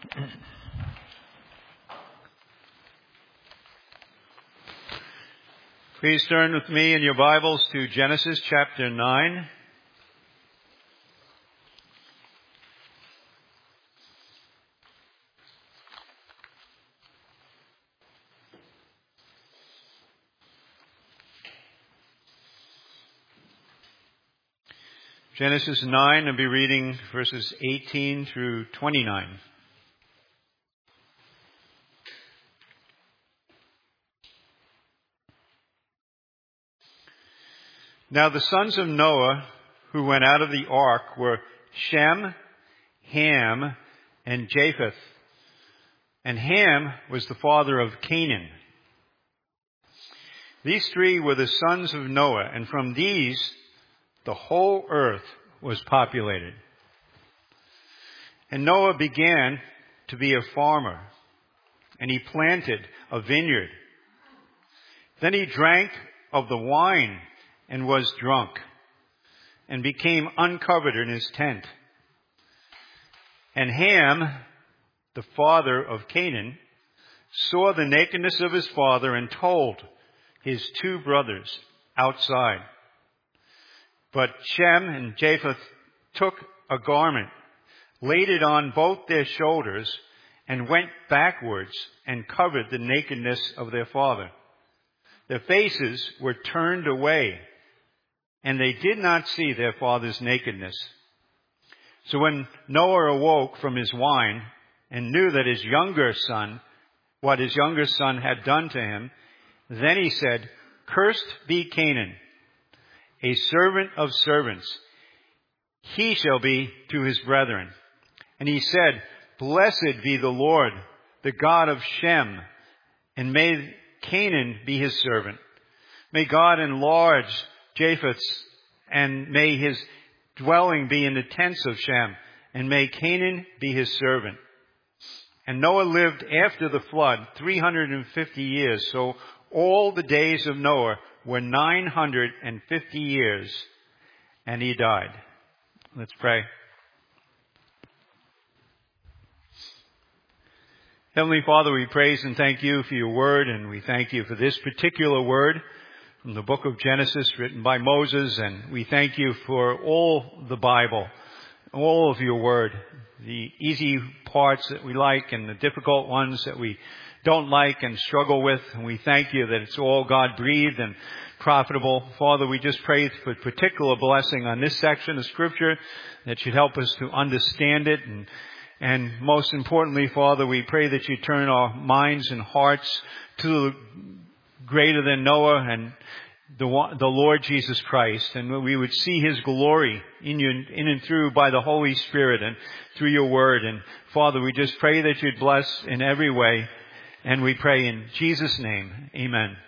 Please turn with me in your Bibles to Genesis chapter 9. Genesis 9, I'll be reading verses 18 through 29. Now the sons of Noah who went out of the ark were Shem, Ham, and Japheth. And Ham was the father of Canaan. These three were the sons of Noah, and from these the whole earth was populated. And Noah began to be a farmer, and he planted a vineyard. Then he drank of the wine and was drunk, and became uncovered in his tent. And Ham, the father of Canaan, saw the nakedness of his father and told his two brothers outside. But Shem and Japheth took a garment, laid it on both their shoulders, and went backwards and covered the nakedness of their father. Their faces were turned away, and they did not see their father's nakedness. So when Noah awoke from his wine and knew that what his younger son had done to him, then he said, "Cursed be Canaan, a servant of servants. He shall be to his brethren." And he said, "Blessed be the Lord, the God of Shem, and may Canaan be his servant. May God enlarge Japheth's, and may his dwelling be in the tents of Shem, and may Canaan be his servant." And Noah lived after the flood 350 years. So all the days of Noah were 950 years, and he died. Let's pray. Heavenly Father, we praise and thank you for your word, and we thank you for this particular word from the book of Genesis written by Moses, and we thank you for all the Bible, all of your word, the easy parts that we like and the difficult ones that we don't like and struggle with. And we thank you that it's all God-breathed and profitable. Father, we just pray for particular blessing on this section of Scripture that you'd help us to understand it. And most importantly, Father, we pray that you turn our minds and hearts to the greater than Noah and the Lord Jesus Christ, and we would see his glory in and through by the Holy Spirit and through your word. And Father, we just pray that you'd bless in every way, and we pray in Jesus' name. Amen.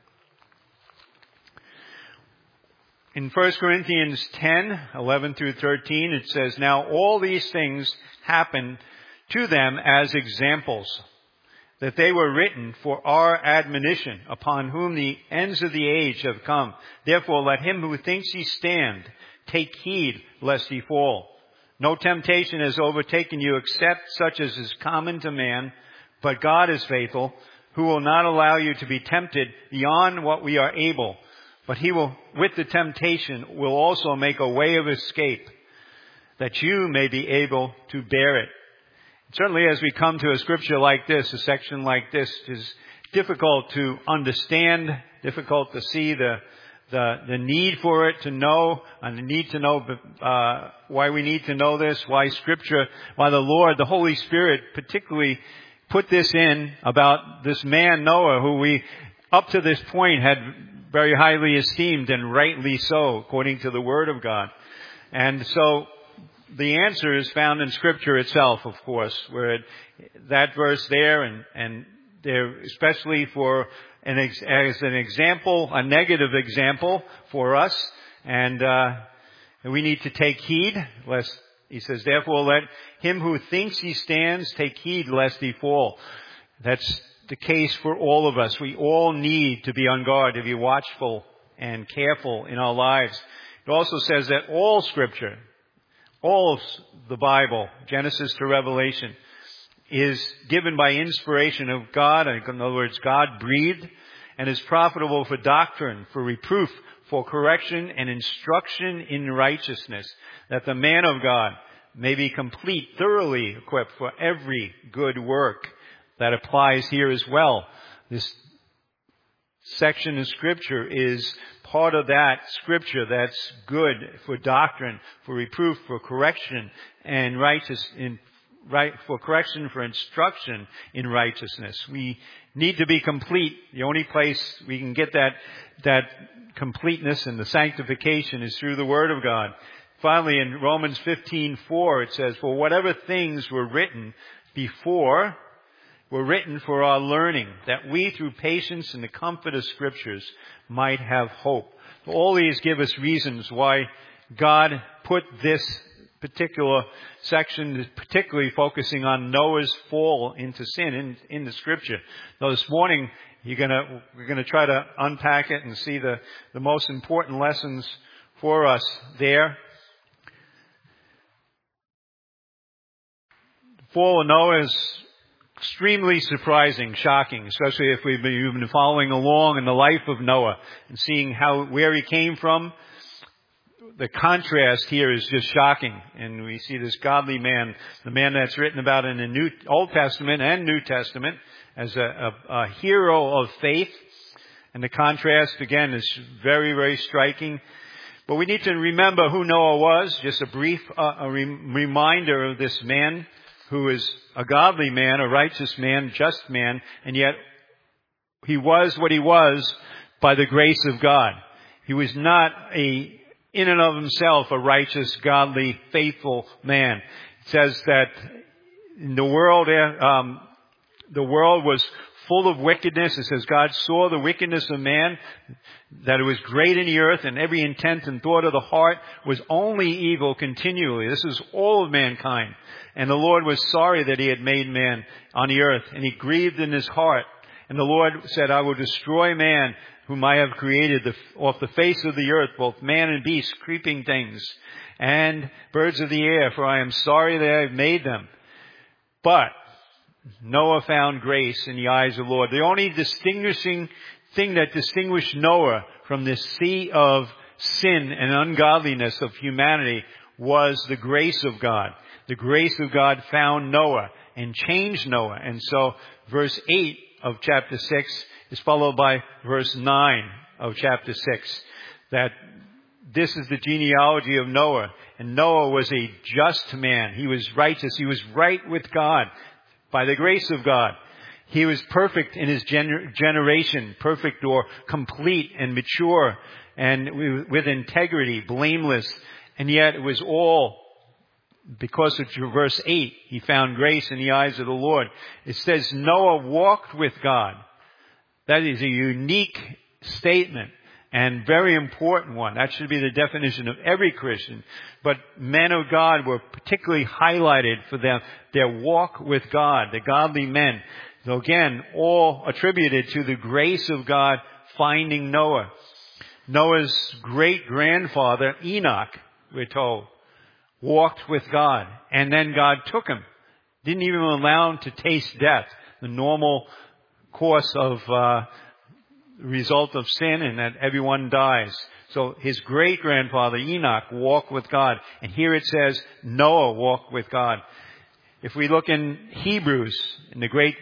In 1 Corinthians 10:11 through 13, it says, "Now all these things happened to them as examples, that they were written for our admonition, upon whom the ends of the age have come. Therefore let him who thinks he stand take heed lest he fall. No temptation has overtaken you except such as is common to man, but God is faithful, who will not allow you to be tempted beyond what we are able, but he will, with the temptation, will also make a way of escape, that you may be able to bear it." Certainly as we come to a scripture like this, a section like this, it is difficult to understand, difficult to see the need for it, to know, and the need to know why we need to know this, why Scripture, why the Lord, the Holy Spirit particularly put this in about this man Noah, who we up to this point had very highly esteemed, and rightly so, according to the Word of God. And so the answer is found in Scripture itself, of course, where that verse there, and there, especially for as an example, a negative example for us, and we need to take heed lest, he says, "Therefore let him who thinks he stands take heed lest he fall." That's the case for all of us. We all need to be on guard, to be watchful and careful in our lives. It also says that all Scripture, all of the Bible, Genesis to Revelation, is given by inspiration of God. In other words, God breathed, and is profitable for doctrine, for reproof, for correction and instruction in righteousness, that the man of God may be complete, thoroughly equipped for every good work. That applies here as well. This section of Scripture is part of that Scripture that's good for doctrine, for reproof, for correction, and for correction, for instruction in righteousness. We need to be complete. The only place we can get that completeness and the sanctification is through the Word of God. Finally, in Romans 15:4, it says, "For whatever things were written before were written for our learning, that we through patience and the comfort of Scriptures might have hope." All these give us reasons why God put this particular section, particularly focusing on Noah's fall into sin in the Scripture. Now this morning, we're going to try to unpack it and see the most important lessons for us there. The fall of Noah is extremely surprising, shocking, especially if you've been following along in the life of Noah and seeing where he came from. The contrast here is just shocking. And we see this godly man, the man that's written about in the Old Testament and New Testament, as a hero of faith. And the contrast, again, is very, very striking. But we need to remember who Noah was. Just a brief reminder of this man who is a godly man, a righteous man, just man, and yet he was what he was by the grace of God. He was not in and of himself a righteous, godly, faithful man. It says that in the world was full of wickedness. It says God saw the wickedness of man, that it was great in the earth, and every intent and thought of the heart was only evil continually. This is all of mankind. And the Lord was sorry that he had made man on the earth, and he grieved in his heart. And the Lord said, "I will destroy man whom I have created off the face of the earth, both man and beast, creeping things, and birds of the air, for I am sorry that I have made them." But Noah found grace in the eyes of the Lord. The only distinguishing thing that distinguished Noah from this sea of sin and ungodliness of humanity was the grace of God. The grace of God found Noah and changed Noah. And so verse 8 of chapter 6 is followed by verse 9 of chapter 6. That this is the genealogy of Noah. And Noah was a just man. He was righteous. He was right with God by the grace of God. He was perfect in his generation, perfect or complete and mature and with integrity, blameless. And yet it was all because of verse 8. He found grace in the eyes of the Lord. It says Noah walked with God. That is a unique statement and very important one. That should be the definition of every Christian. But men of God were particularly highlighted for their walk with God, the godly men. So again, all attributed to the grace of God finding Noah. Noah's great-grandfather, Enoch, we're told, walked with God. And then God took him. Didn't even allow him to taste death, the normal course of result of sin, and that everyone dies. So his great-grandfather, Enoch, walked with God. And here it says Noah walked with God. If we look in Hebrews, in the great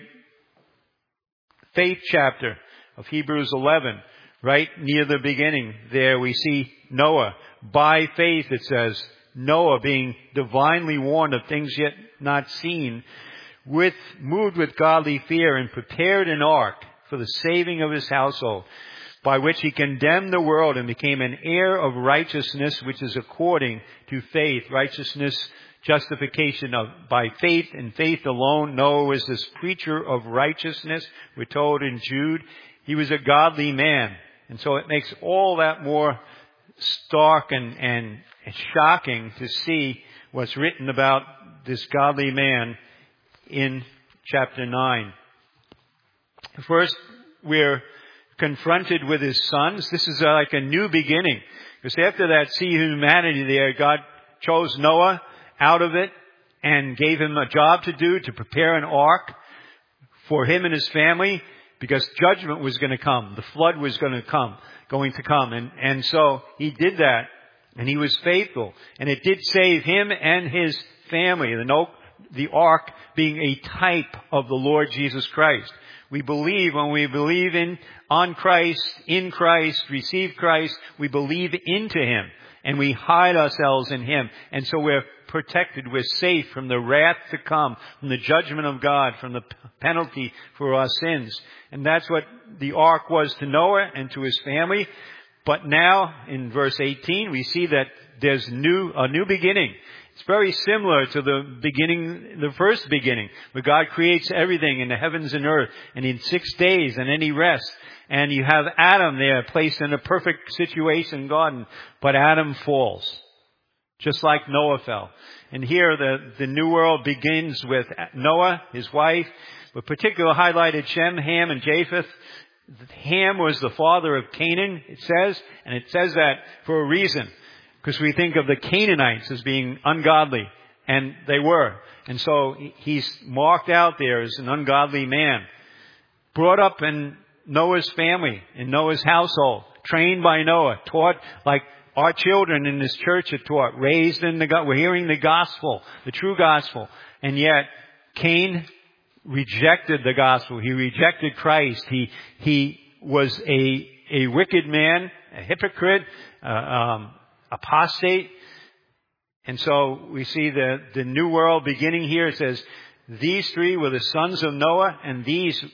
faith chapter of Hebrews 11, right near the beginning, there we see Noah. By faith, it says, Noah, being divinely warned of things yet not seen, moved with godly fear and prepared an ark for the saving of his household, by which he condemned the world and became an heir of righteousness, which is according to faith. Righteousness, justification by faith, and faith alone. Noah was this preacher of righteousness. We're told in Jude, he was a godly man. And so it makes all that more stark and shocking to see what's written about this godly man in chapter 9. First, we're confronted with his sons. This is like a new beginning. Because after that sea of humanity there, God chose Noah out of it and gave him a job to do to prepare an ark for him and his family, because judgment was going to come. The flood was going to come. And so he did that, and he was faithful. And it did save him and his family. The ark being a type of the Lord Jesus Christ. We believe, when we believe on Christ, in Christ, receive Christ, we believe into him. And we hide ourselves in him. And so we're protected. We're safe from the wrath to come, from the judgment of God, from the penalty for our sins. And that's what the ark was to Noah and to his family. But now, in verse 18, we see that there's a new beginning. It's very similar to the first beginning, where God creates everything in the heavens and earth, and in 6 days, and then he rests. And you have Adam there, placed in a perfect situation in garden, but Adam falls, just like Noah fell. And here the new world begins with Noah, his wife, with particular highlighted Shem, Ham, and Japheth. Ham was the father of Canaan, it says, and it says that for a reason, because we think of the Canaanites as being ungodly, and they were. And so he's marked out there as an ungodly man, brought up in Noah's family, in Noah's household, trained by Noah, taught like our children in this church are taught, raised in we're hearing the gospel, the true gospel. And yet, Cain rejected the gospel. He rejected Christ. He was a wicked man, a hypocrite, apostate. And so we see the new world beginning here. It says, these three were the sons of Noah, and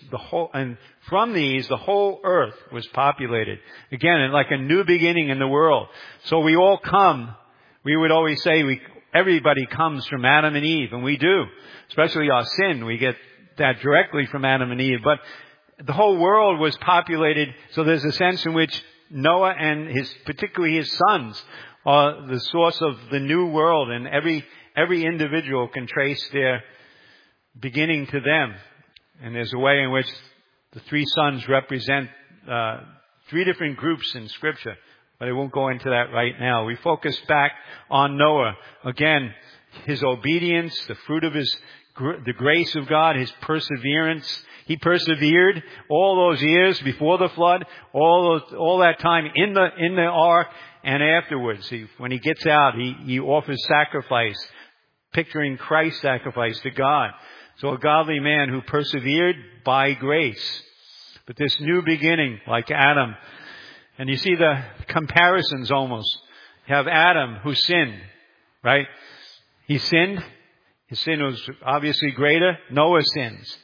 from these the whole earth was populated. Again, like a new beginning in the world. So we all come. We would always say everybody comes from Adam and Eve, and we do. Especially our sin, we get that directly from Adam and Eve. But the whole world was populated. So there's a sense in which Noah and particularly his sons, are the source of the new world, and every individual can trace their beginning to them. And there's a way in which the three sons represent three different groups in Scripture, but I won't go into that right now. We focus back on Noah. Again, his obedience, the fruit of the grace of God, his perseverance. He persevered all those years before the flood, all that time in the ark, and afterwards. When he gets out, he offers sacrifice, picturing Christ's sacrifice to God. So a godly man who persevered by grace. But this new beginning, like Adam, and you see the comparisons almost. You have Adam who sinned, right? He sinned. His sin was obviously greater. Noah sins.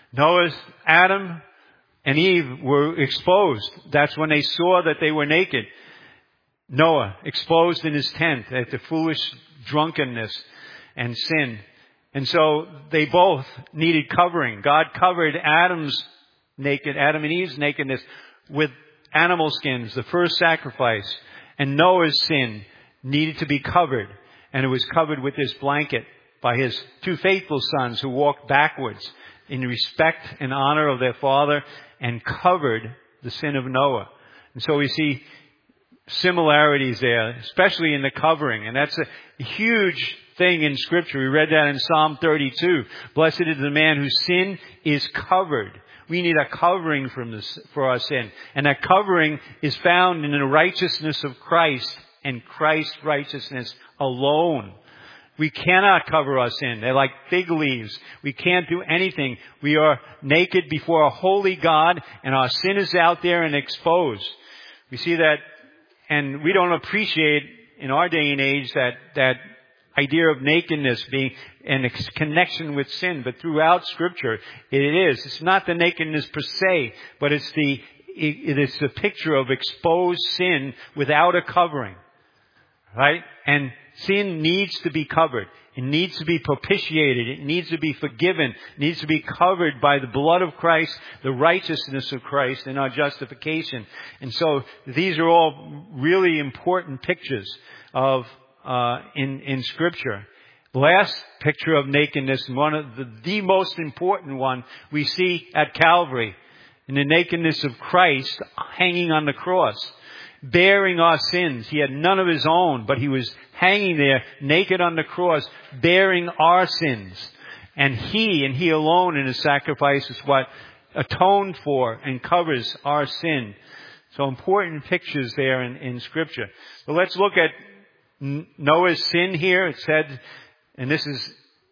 Adam and Eve were exposed. That's when they saw that they were naked. Noah exposed in his tent at the foolish drunkenness and sin. And so they both needed covering. God covered Adam and Eve's nakedness with animal skins, the first sacrifice. And Noah's sin needed to be covered. And it was covered with this blanket by his two faithful sons who walked backwards in respect and honor of their father and covered the sin of Noah. And so we see similarities there, especially in the covering. And that's a huge thing in Scripture. We read that in Psalm 32. Blessed is the man whose sin is covered. We need a covering for our sin. And that covering is found in the righteousness of Christ and Christ's righteousness alone. We cannot cover our sin. They're like fig leaves. We can't do anything. We are naked before a holy God, and our sin is out there and exposed. We see that, and we don't appreciate in our day and age that idea of nakedness being in a connection with sin. But throughout Scripture, it is. It's not the nakedness per se, but it is the picture of exposed sin without a covering. Right? And sin needs to be covered. It needs to be propitiated. It needs to be forgiven. It needs to be covered by the blood of Christ, the righteousness of Christ, and our justification. And so these are all really important pictures of in Scripture. Last picture of nakedness, one of the most important one we see at Calvary, in the nakedness of Christ hanging on the cross. bearing our sins. He had none of his own, but he was hanging there naked on the cross, bearing our sins. And he alone in his sacrifice is what atoned for and covers our sin. So important pictures there in Scripture. So let's look at Noah's sin here. It said, and this is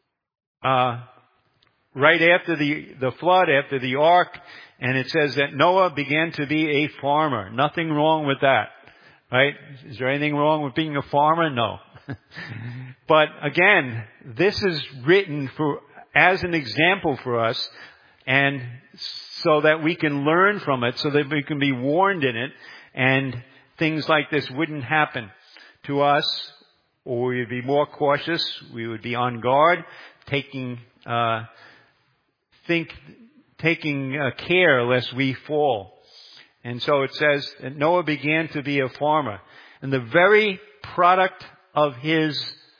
right after the flood, after the ark, and it says that Noah began to be a farmer. Nothing wrong with that, right? Is there anything wrong with being a farmer? No. But again, this is written as an example for us, and so that we can learn from it, so that we can be warned in it, and things like this wouldn't happen to us, or we would be more cautious, we would be on guard, taking care lest we fall. And so it says that Noah began to be a farmer, and the very product of his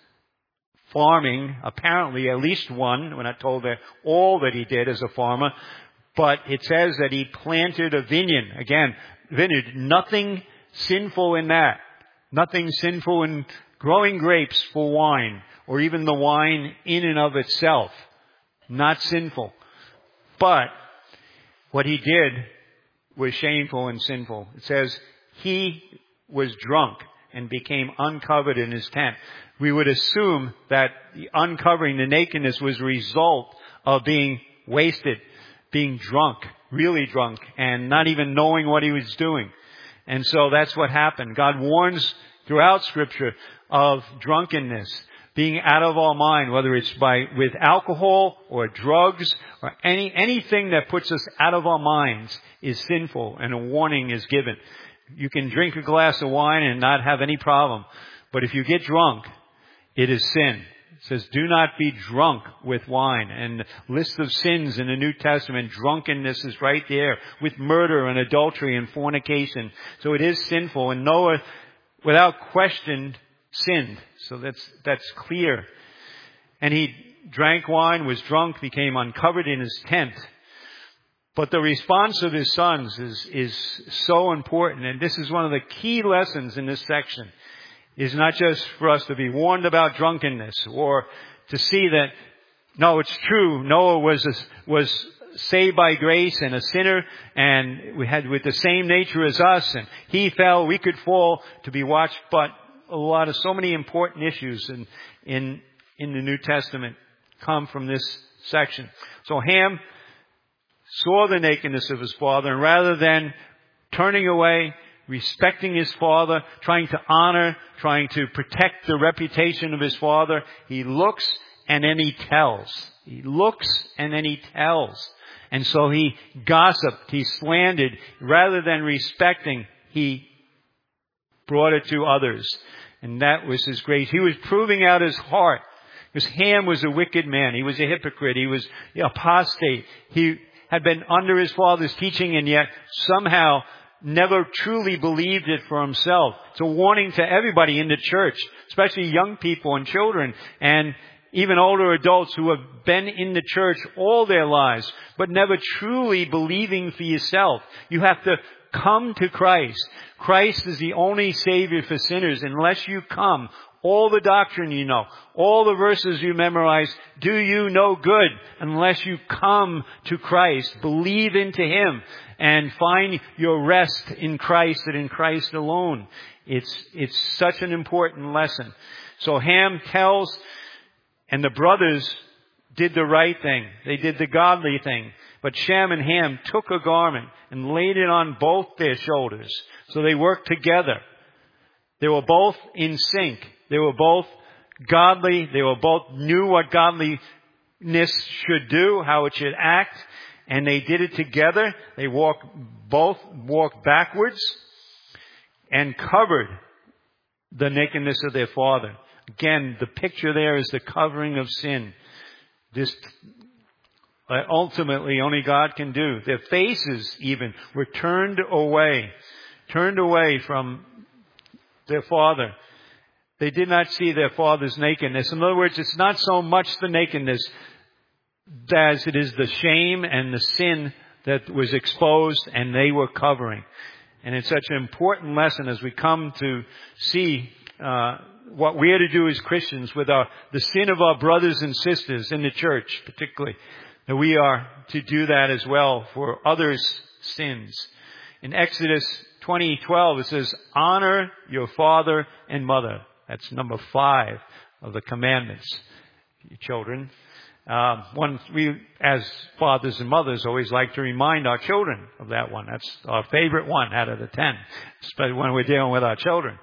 farming, apparently at least one, we're not told that all that he did as a farmer, but it says that he planted a vineyard. Again, vineyard, nothing sinful in that. Nothing sinful in growing grapes for wine, or even the wine in and of itself. Not sinful. But what he did was shameful and sinful. It says he was drunk and became uncovered in his tent. We would assume that the uncovering, the nakedness, was a result of being wasted, being drunk, really drunk, and not even knowing what he was doing. And so that's what happened. God warns throughout Scripture of drunkenness, being out of our mind, whether it's with alcohol or drugs or anything that puts us out of our minds is sinful, and a warning is given. You can drink a glass of wine and not have any problem, but if you get drunk, it is sin. It says, do not be drunk with wine. And list of sins in the New Testament, drunkenness is right there, with murder and adultery and fornication. So it is sinful, and Noah, without question, sinned. So that's clear. And he drank wine, was drunk, became uncovered in his tent. But the response of his sons is so important. And this is one of the key lessons in this section. Is not just for us to be warned about drunkenness, or to see that, no, it's true, Noah was saved by grace and a sinner, and we had with the same nature as us, and he fell, we could fall, to be watched. But so many important issues in the New Testament come from this section. So Ham saw the nakedness of his father, and rather than turning away, respecting his father, trying to honor, trying to protect the reputation of his father, he looks and then he tells. He looks and then he tells. And so he gossiped, he slandered. Rather than respecting, he brought it to others. And that was his grace. He was proving out his heart. Because Ham was a wicked man. He was a hypocrite. He was apostate. He had been under his father's teaching, and yet somehow never truly believed it for himself. It's a warning to everybody in the church, especially young people and children, and even older adults who have been in the church all their lives, but never truly believing for yourself. You have to come to Christ. Christ is the only Savior for sinners. Unless you come, all the doctrine you know, all the verses you memorize, do you no good unless you come to Christ, believe into Him, and find your rest in Christ and in Christ alone. It's such an important lesson. So Ham tells, and the brothers did the right thing. They did the godly thing. But Shem and Ham took a garment and laid it on both their shoulders. So they worked together. They were both in sync. They were both godly. They were both knew what godliness should do, how it should act. And they did it together. They both walked backwards and covered the nakedness of their father. Again, the picture there is the covering of sin. This ultimately only God can do. Their faces even were turned away from their father. They did not see their father's nakedness. In other words, it's not so much the nakedness as it is the shame and the sin that was exposed and they were covering. And it's such an important lesson as we come to see what we are to do as Christians with the sin of our brothers and sisters in the church, particularly. That we are to do that as well for others' sins. In Exodus 20:12, it says, honor your father and mother. That's number 5 of the commandments, you children. We, as fathers and mothers, always like to remind our children of that one. That's our favorite one out of the 10, especially when we're dealing with our children.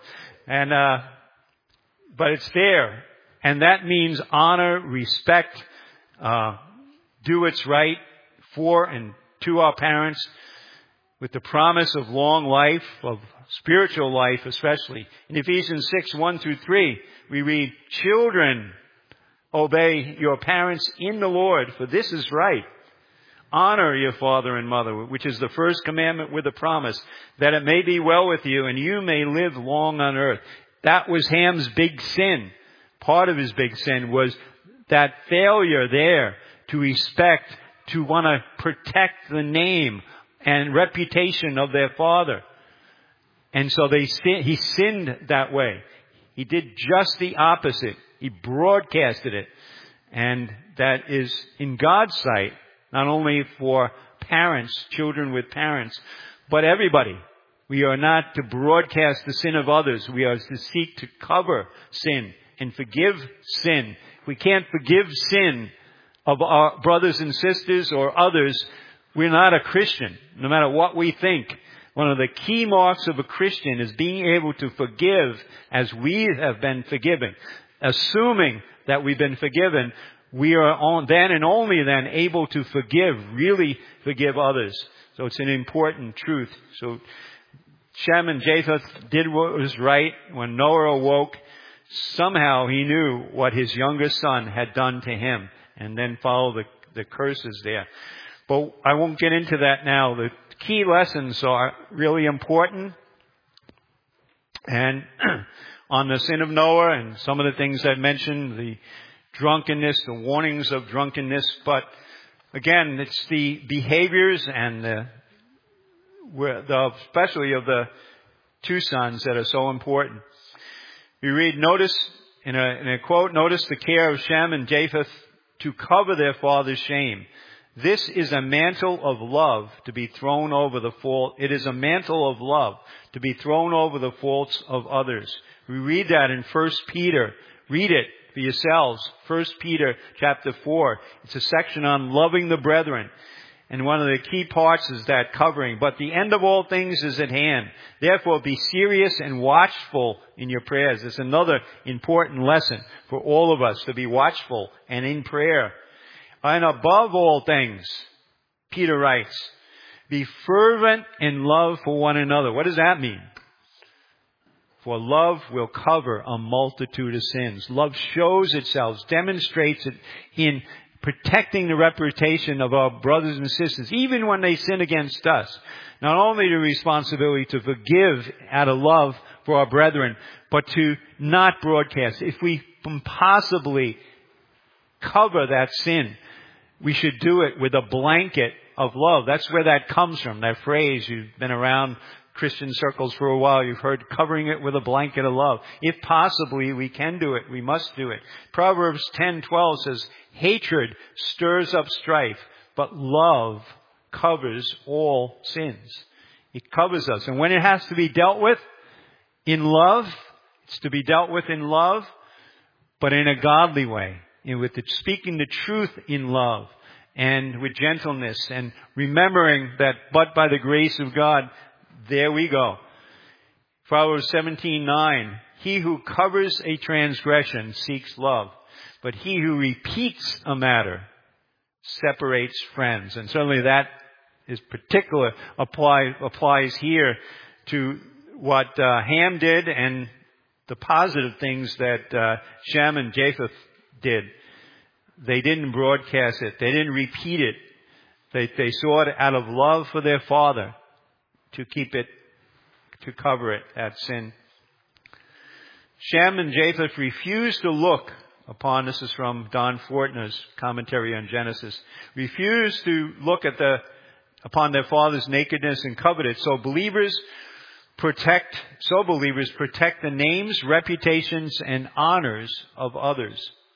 But it's there. And that means honor, respect, do what's right for and to our parents, with the promise of long life, of spiritual life especially. In Ephesians 6:1-3, we read, children, obey your parents in the Lord, for this is right. Honor your father and mother, which is the first commandment with a promise, that it may be well with you and you may live long on earth. That was Ham's big sin. Part of his big sin was that failure there to respect, to want to protect the name and reputation of their father. And so he sinned that way. He did just the opposite. He broadcasted it. And that is in God's sight, not only for parents, children with parents, but everybody. We are not to broadcast the sin of others. We are to seek to cover sin and forgive sin. If we can't forgive sin of our brothers and sisters or others, we're not a Christian, no matter what we think. One of the key marks of a Christian is being able to forgive as we have been forgiven. Assuming that we've been forgiven, we are then and only then able to really forgive others. So it's an important truth. So Shem and Japheth did what was right. When Noah awoke, somehow he knew what his youngest son had done to him, and then follow the curses there. But I won't get into that now. The key lessons are really important. And on the sin of Noah and some of the things I mentioned, the drunkenness, the warnings of drunkenness. But again, it's the behaviors and especially of the 2 sons that are so important. We read, notice, in a quote, notice the care of Shem and Japheth to cover their father's shame. This is a mantle of love to be thrown over the fault. It is a mantle of love to be thrown over the faults of others. We read that in 1 Peter. Read it for yourselves. 1 Peter chapter 4. It's a section on loving the brethren. And one of the key parts is that covering. But the end of all things is at hand. Therefore be serious and watchful in your prayers. It's another important lesson for all of us, to be watchful and in prayer. And above all things, Peter writes, be fervent in love for one another. What does that mean? For love will cover a multitude of sins. Love shows itself, demonstrates it in protecting the reputation of our brothers and sisters, even when they sin against us. Not only the responsibility to forgive out of love for our brethren, but to not broadcast. If we can possibly cover that sin, we should do it with a blanket of love. That's where that comes from, that phrase. You've been around Christian circles for a while. You've heard covering it with a blanket of love. If possibly we can do it, we must do it. Proverbs 10:12 says, hatred stirs up strife, but love covers all sins. It covers us. And when it has to be dealt with in love, it's to be dealt with in love, but in a godly way. And with speaking the truth in love and with gentleness and remembering that but by the grace of God, there we go. Proverbs 17:9, he who covers a transgression seeks love, but he who repeats a matter separates friends. And certainly that is applies here to what Ham did and the positive things that Shem and Japheth did. They didn't broadcast it. They didn't repeat it. They saw it out of love for their father to keep it, to cover it, that sin. Shem and Japheth refused to look upon, this is from Don Fortner's commentary on Genesis, refused to look upon their father's nakedness and covered it. So believers believers protect the names, reputations, and honors of others.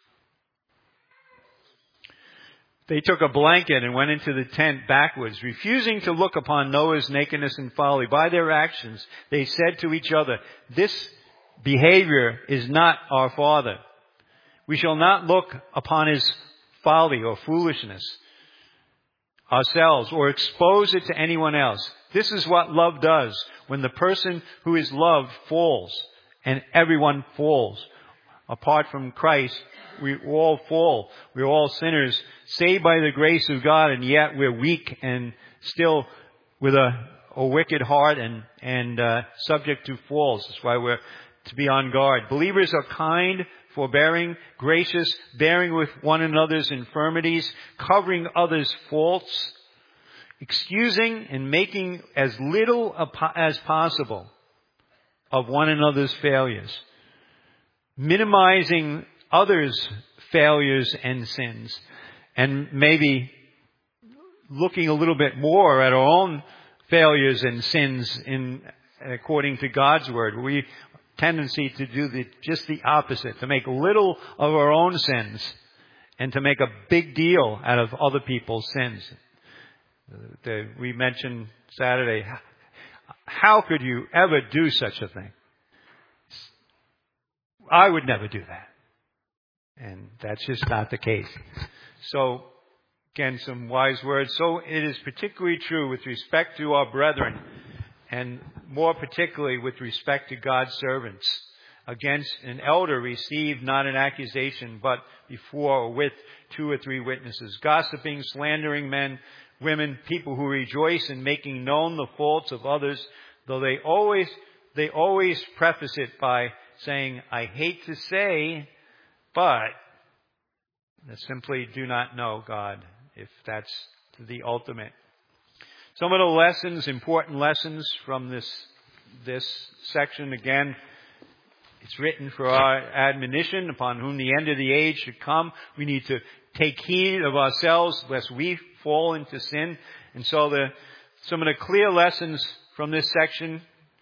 They took a blanket and went into the tent backwards, refusing to look upon Noah's nakedness and folly. By their actions, they said to each other, "This behavior is not our father. We shall not look upon his folly or foolishness ourselves or expose it to anyone else." This is what love does when the person who is loved falls, and everyone falls. Apart from Christ, we all fall. We're all sinners, saved by the grace of God, and yet we're weak and still with a wicked heart and subject to falls. That's why we're to be on guard. Believers are kind, forbearing, gracious, bearing with one another's infirmities, covering others' faults, excusing and making as little as possible of one another's failures, minimizing others' failures and sins, and maybe looking a little bit more at our own failures and sins according to God's word. We tendency to do just the opposite, to make little of our own sins and to make a big deal out of other people's sins. We mentioned Saturday, how could you ever do such a thing? I would never do that. And that's just not the case. So, again, some wise words. So it is particularly true with respect to our brethren, and more particularly with respect to God's servants. Against an elder receive not an accusation, but before or with 2 or 3 witnesses. Gossiping, slandering men, women, people who rejoice in making known the faults of others, though they always preface it by saying, "I hate to say, but," they simply do not know God, if that's the ultimate. Some of the lessons, important lessons from this section, again, it's written for our admonition, upon whom the end of the age should come. We need to take heed of ourselves lest we fall into sin. And so some of the clear lessons from this section,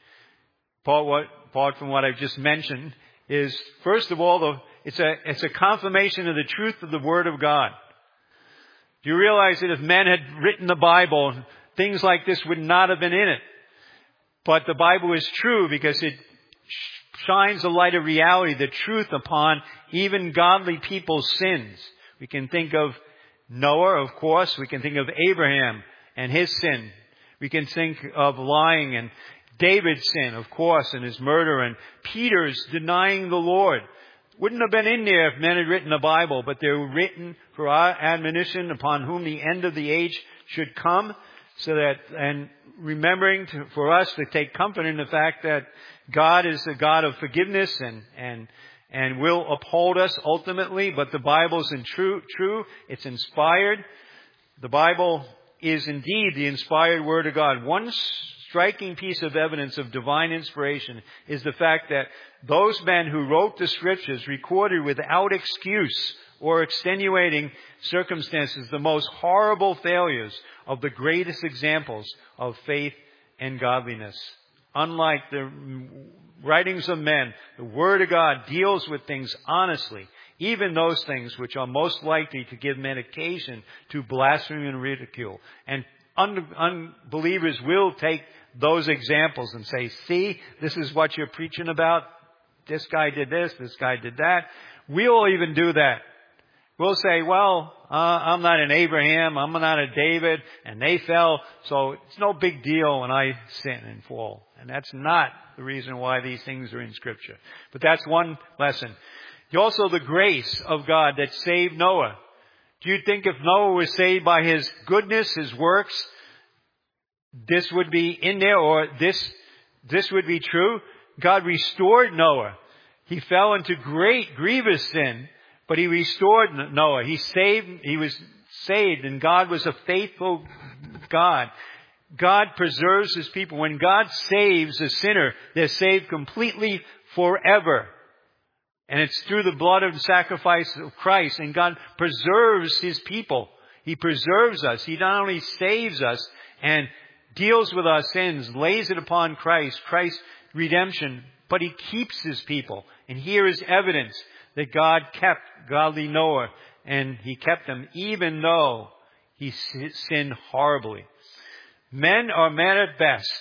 apart from what I've just mentioned, is first of all, it's a confirmation of the truth of the Word of God. Do you realize that if men had written the Bible, things like this would not have been in it? But the Bible is true because it shines the light of reality, the truth upon even godly people's sins. We can think of Noah, of course. We can think of Abraham and his sin. We can think of lying and David's sin, of course, and his murder, and Peter's denying the Lord. Wouldn't have been in there if men had written the Bible, but they were written for our admonition, upon whom the end of the age should come, so that, and remembering for us to take comfort in the fact that God is a God of forgiveness and will uphold us ultimately. But the Bible's true. It's inspired. The Bible is indeed the inspired Word of God. One striking piece of evidence of divine inspiration is the fact that those men who wrote the Scriptures recorded without excuse or extenuating circumstances the most horrible failures of the greatest examples of faith and godliness. Unlike the writings of men, the Word of God deals with things honestly, even those things which are most likely to give men occasion to blasphemy and ridicule. And unbelievers will take those examples and say, "See, this is what you're preaching about. This guy did this guy did that." We'll even do that. We'll say, "Well, I'm not an Abraham, I'm not a David, and they fell, so it's no big deal when I sin and fall." And that's not the reason why these things are in Scripture. But that's one lesson. Also, the grace of God that saved Noah. Do you think if Noah was saved by his goodness, his works, this would be in there, or this would be true? God restored Noah. He fell into great, grievous sin, but He restored Noah. He was saved, and God was a faithful God. God preserves His people. When God saves a sinner, they're saved completely forever. And it's through the blood and sacrifice of Christ. And God preserves His people. He preserves us. He not only saves us and deals with our sins, lays it upon Christ, Christ's redemption, but he keeps his people. And here is evidence that God kept godly Noah, and he kept him even though he sinned horribly. Men are men at best.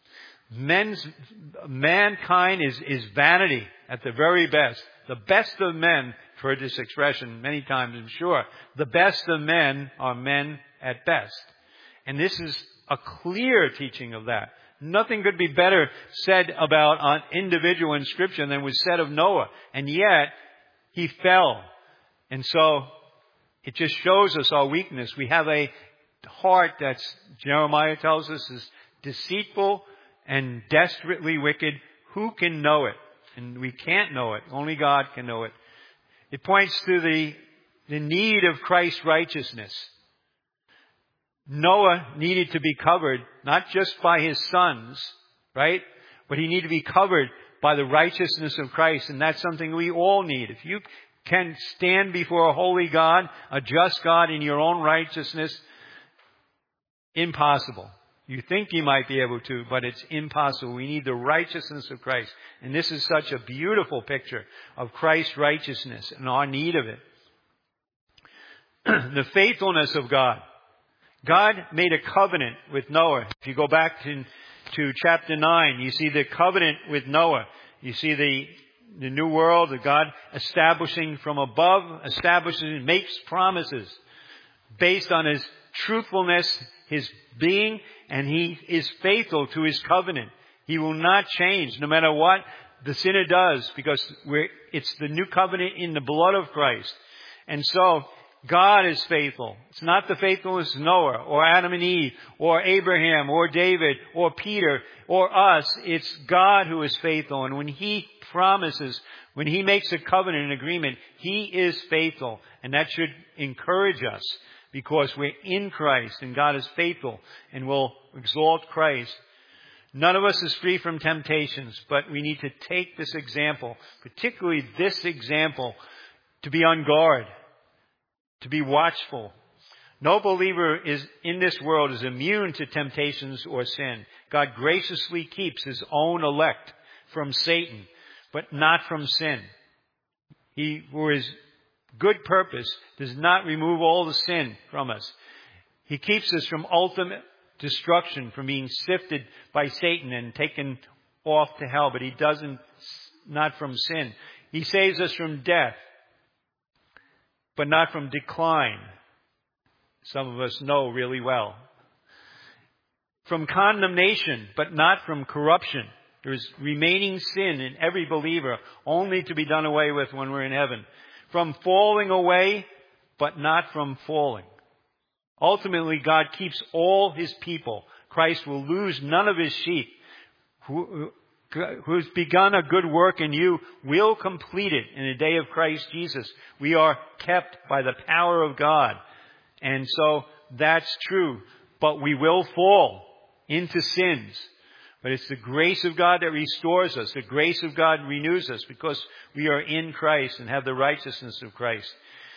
Mankind is vanity at the very best. The best of men, I've heard this expression many times, I'm sure. The best of men are men at best. And this is a clear teaching of that. Nothing could be better said about an individual in Scripture than was said of Noah. And yet, he fell. And so, it just shows us our weakness. We have a heart that's, Jeremiah tells us, is deceitful and desperately wicked. Who can know it? And we can't know it. Only God can know it. It points to the need of Christ's righteousness. Noah needed to be covered, not just by his sons, right? But he needed to be covered by the righteousness of Christ. And that's something we all need. If you can stand before a holy God, a just God in your own righteousness, impossible. You think you might be able to, but it's impossible. We need the righteousness of Christ. And this is such a beautiful picture of Christ's righteousness and our need of it. The faithfulness of God. God made a covenant with Noah. If you go back to chapter 9, you see the covenant with Noah. You see the new world, the God establishing from above, makes promises based on his truthfulness, his being, and he is faithful to his covenant. He will not change no matter what the sinner does, because it's the new covenant in the blood of Christ. And so, God is faithful. It's not the faithfulness of Noah or Adam and Eve or Abraham or David or Peter or us. It's God who is faithful. And when he promises, when he makes a covenant and agreement, he is faithful. And that should encourage us, because we're in Christ and God is faithful and will exalt Christ. None of us is free from temptations, but we need to take this example, particularly this example, to be on guard, to be watchful. No believer in this world is immune to temptations or sin. God graciously keeps his own elect from Satan, but not from sin. He, for his good purpose, does not remove all the sin from us. He keeps us from ultimate destruction, from being sifted by Satan and taken off to hell, but he doesn't, not from sin. He saves us from death, but not from decline. Some of us know really well. From condemnation, but not from corruption. There is remaining sin in every believer, only to be done away with when we're in heaven. From falling away, but not from falling. Ultimately, God keeps all his people. Christ will lose none of his sheep. Who's begun a good work in you will complete it in the day of Christ Jesus. We are kept by the power of God. And so that's true. But we will fall into sins. But it's the grace of God that restores us. The grace of God renews us, because we are in Christ and have the righteousness of Christ.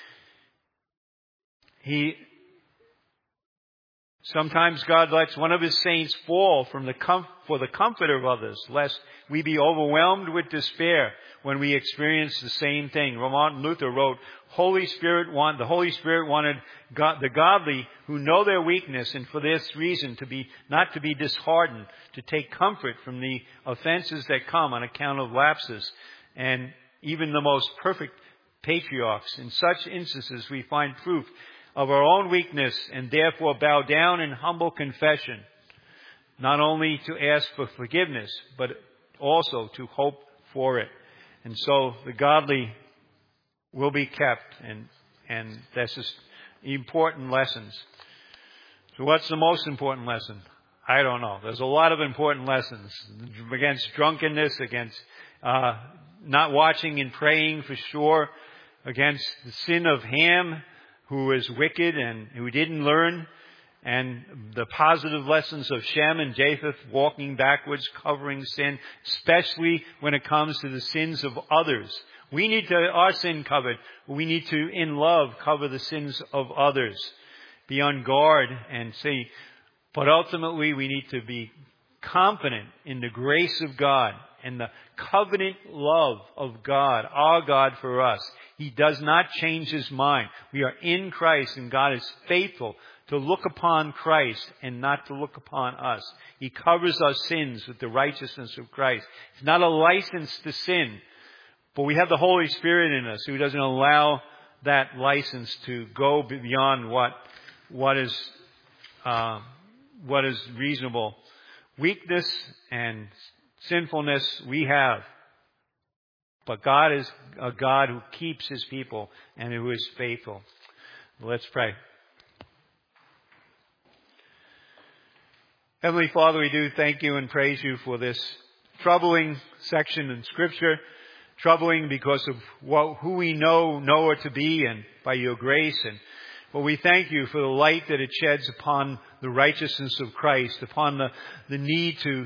Sometimes God lets one of his saints fall for the comfort of others, lest we be overwhelmed with despair when we experience the same thing. Martin Luther wrote, the Holy Spirit wanted the godly who know their weakness, and for this reason not to be disheartened, to take comfort from the offenses that come on account of lapses. And even the most perfect patriarchs, in such instances we find proof of our own weakness, and therefore bow down in humble confession, not only to ask for forgiveness, but also to hope for it. And so the godly will be kept, and that's just important lessons. So what's the most important lesson? I don't know. There's a lot of important lessons against drunkenness, against not watching and praying for sure, against the sin of Ham, who is wicked and who didn't learn, and the positive lessons of Shem and Japheth, walking backwards, covering sin, especially when it comes to the sins of others. We need our sin covered. We need to, in love, cover the sins of others. Be on guard and see, But ultimately, we need to be confident in the grace of God and the covenant love of God, our God for us. He does not change His mind. We are in Christ, and God is faithful to look upon Christ and not to look upon us. He covers our sins with the righteousness of Christ. It's not a license to sin, but we have the Holy Spirit in us who doesn't allow that license to go beyond what is reasonable. Weakness and sinfulness we have. But God is a God who keeps His people and who is faithful. Let's pray. Heavenly Father, we do thank You and praise You for this troubling section in Scripture. Troubling because of who we know her to be, and by Your grace. But we thank You for the light that it sheds upon the righteousness of Christ, upon the need to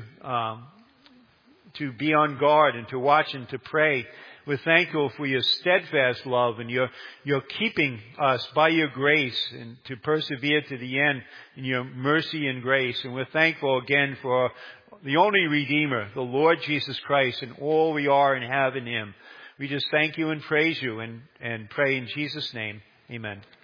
be on guard and to watch and to pray. We're thankful for Your steadfast love and Your keeping us by Your grace and to persevere to the end in Your mercy and grace. And we're thankful again for the only Redeemer, the Lord Jesus Christ, and all we are and have in Him. We just thank You and praise You and pray in Jesus' name. Amen.